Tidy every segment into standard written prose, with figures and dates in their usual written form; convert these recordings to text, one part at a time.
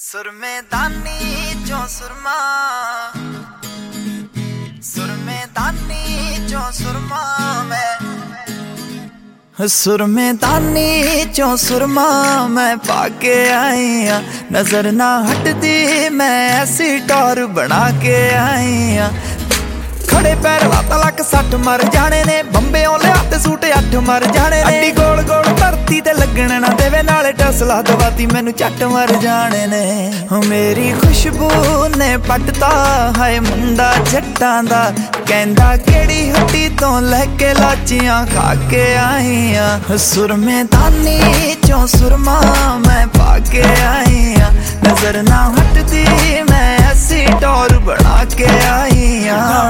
सुरमेदानी चो सुरमा, सुरमेदानी चो सुरमा मैं, सुरमेदानी चो सुरमा मैं पाके आई हाँ। नजर ना हटदी मैं ऐसी टौर बना के आई हाँ। खड़े पैर लाता लक सट मर जाने ने, बंबेओं लिया ते सूट 8 मर जाने ने। अड्डी गोल गोल धरती ते लगण ना देवे, नाले टसला दवाती मैनू झट मर जाने ने। मेरी खुशबू ने पटता है मुंडा जट्टां दा, कहंदा केड़ी हट्टी तो लैके लाचियां खा के आई हाँ। सुरमेदानी चो सुरमा मैं पाके आई हाँ। नजर ना हटदी मैं ऐसी टौर बना के आई हाँ।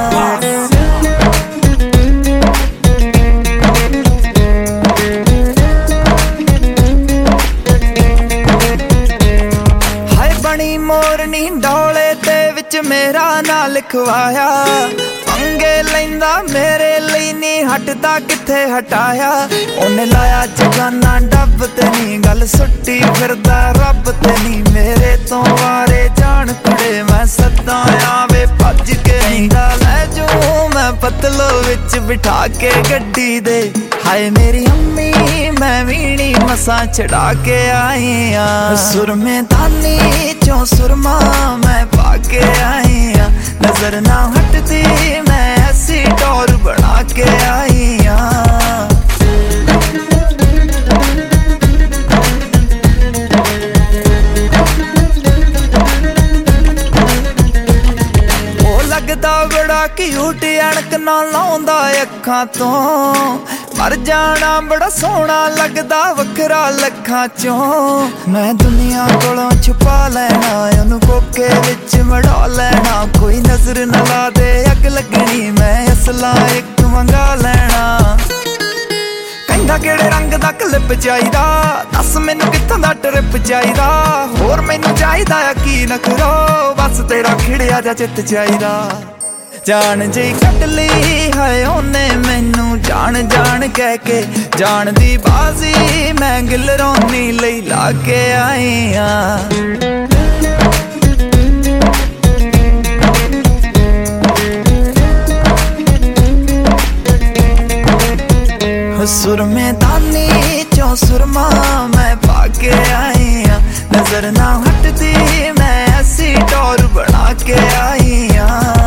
मोरनी डोले ते विच मेरा ना लिखवाया, पंगे लैंदा मेरे लिए नहीं हटदा किथे हटाया। उन्हें लाया जगाना डब ते नहीं, गल सुट्टी फिरदा रब ते नहीं। मेरे तो वारे जान कुड़े मैं सदा आवे भज के रहिंदा, लै जो मैं पतलो विच बिठा के गड्डी दे। हाय मेरी अम्मी मैं वीणी मसा चढ़ा के आई हाँ। सुरमेदानी चो सुरमा मैं पाके आई हाँ। नजर ना हटदी मैं ऐसी टौर बना के आई हाँ। लगदा बड़ा क्यूट अणक ना लाउंदा अखां तो, मर जाना बड़ा सोहना लगदा वखरा लखां चों। मैं दुनिया कोलों छुपा लेना, ओनू कोके विच मड़ा लेना। कोई नजर न ला दे अग लगनी, मैं असला एक मंगा लेना। कहंदा केड़े रंग दा क्लिप चाहीदा, दस मैनू कित्थों दा ट्रिप चाहीदा। होर मैनू चाहीदा की नखरो, बस तेरा खिड़िया जा चित चाहीदा। जान जी कट ली है ओने मैनू जान जान कह के, जान दी बाजी मैं गिलरौनी लई ला के आई हाँ। सुरमेदानी चो सुरमा मैं पाके आई हाँ। नजर ना हटदी मैं ऐसी टौर बना के आई हाँ।